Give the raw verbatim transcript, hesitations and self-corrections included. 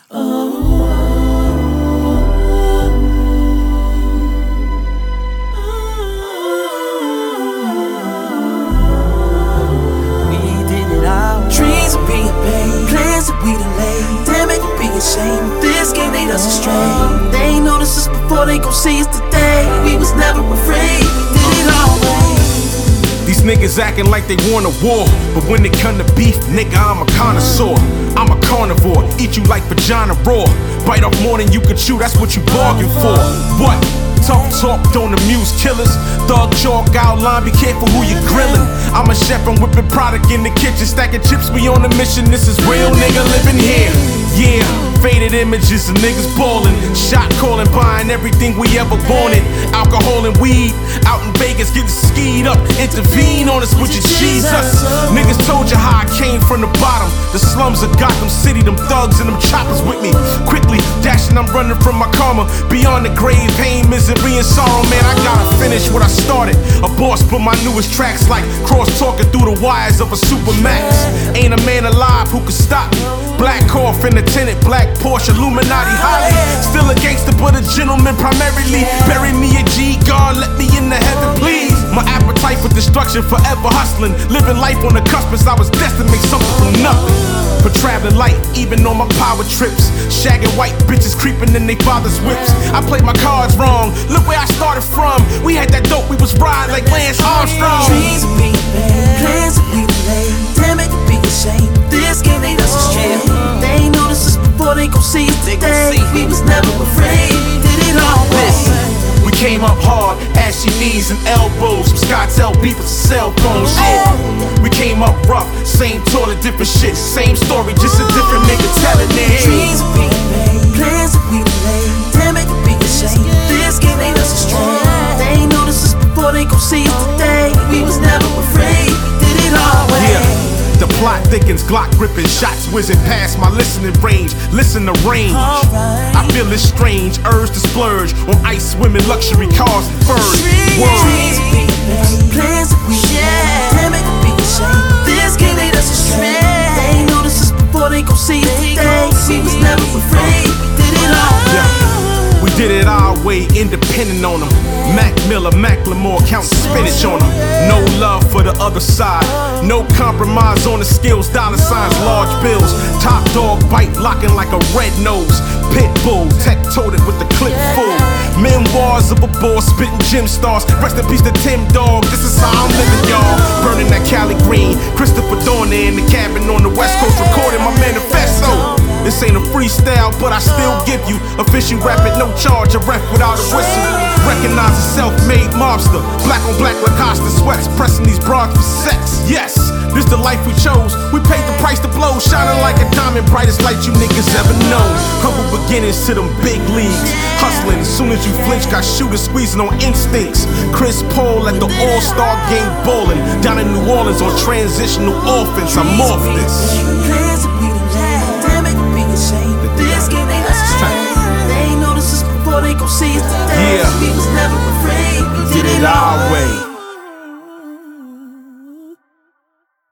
Dreams of being paid, plans that we delayed. Damn it, be ashamed. This game lead us astray. They ain't noticed us before, they gon' see us today. We was never afraid, we did it our way. These niggas acting like they want a war, but when it come to beef, nigga, I'm a connoisseur. I'm a carnivore, eat you like vagina raw. Bite off more than you can chew, that's what you bargained for. What? Tough talk don't amuse killers. Thug chalk outline, be careful who you grillin'. I'm a chef, I'm whipping product in the kitchen, stacking chips, we on a mission. This is real nigga living here. Yeah, faded images of niggas ballin', shot calling, buying everything we ever wanted. Alcohol and weed, out in Vegas getting skied up. Intervene on us with your Jesus. Niggas told you how I came from the bottom, the slums of Gotham City. Them thugs and them choppers with me. Quickly dashing, I'm running from my karma. Beyond the grave, pain, misery, and sorrow. Man, I gotta finish what I started. A boss put my newest tracks like cross talking through the wires of a Supermax. Ain't a man alive who could stop me. Black Corf in the tenant, black Porsche, Illuminati Holly. Still a gangster, but a gentleman primarily. Bury me a G, God, let me in the heaven, please. My appetite for destruction, forever hustling. Living life on the cusp, as I was destined to make something from nothing. But traveling light, even on my power trips. Shagging white bitches creeping in their father's whips. I played my cards wrong, look where I started from. We had that dope, we was riding like Lance Armstrong. Dreams of being made, plans that we delayed. Damn it, be ashamed. This game lead us astray. They ain't noticed us before, they gon' see us today. We was never afraid, we did it our way. We came up hard, ashy knees and elbows. Some Scottell beef with cell phone shit. We came up rough, same toilet, different shit. Same story, just a different nigga telling it. Dreams of being made, plans that we delayed. Damn it, be ashamed. This game lead us astray. They ain't noticed us before, they gon' see us today. We was never afraid, we did it our way. Yeah. The plot thickens, Glock gripping, shots whizzing past my listening range. Listen to range. Right. I feel it's strange, urge to splurge on ice swimming, luxury cars and furs. Dreams of being made, plans that we delayed. Damn it, be ashamed. This game lead us astray. They ain't noticed us before, they gon' see us today. We was never afraid, we did it our way. Yeah. We did it our way, independent on them. Mac Miller, Macklemore, counting spinach on them. No love for the other side. No compromise on the skills, dollar signs, large bills. Top dog bite, locking like a red nose. Pitbull, tech-toted with the clip full. Memoirs of a boss, spitting gym stars. Rest in peace to Tim Dog, this is how I'm living, y'all. Burning that Cali Green, Christopher Dorner in the cabin on the West Coast, recording my manifesto. This ain't a freestyle, but I still give you official rapping, no charge, a ref without a whistle. Recognize a self-made mobster, black on black Lacoste sweats, pressing these broads for sex. Yes, this the life we chose. We paid the price to blow, shining like a diamond, brightest light you niggas ever known. Humble beginnings to them big leagues, hustling. As soon as you flinch, got shooters squeezing on instincts. Chris Paul at the All-Star game bowling, down in New Orleans on transitional offense. I'm off this. Plans that we delayed. Damn it, be ashamed. This game lead us astray. They ain't noticed us before, they gon' see us today. Yeah. We was never afraid, we did it our way.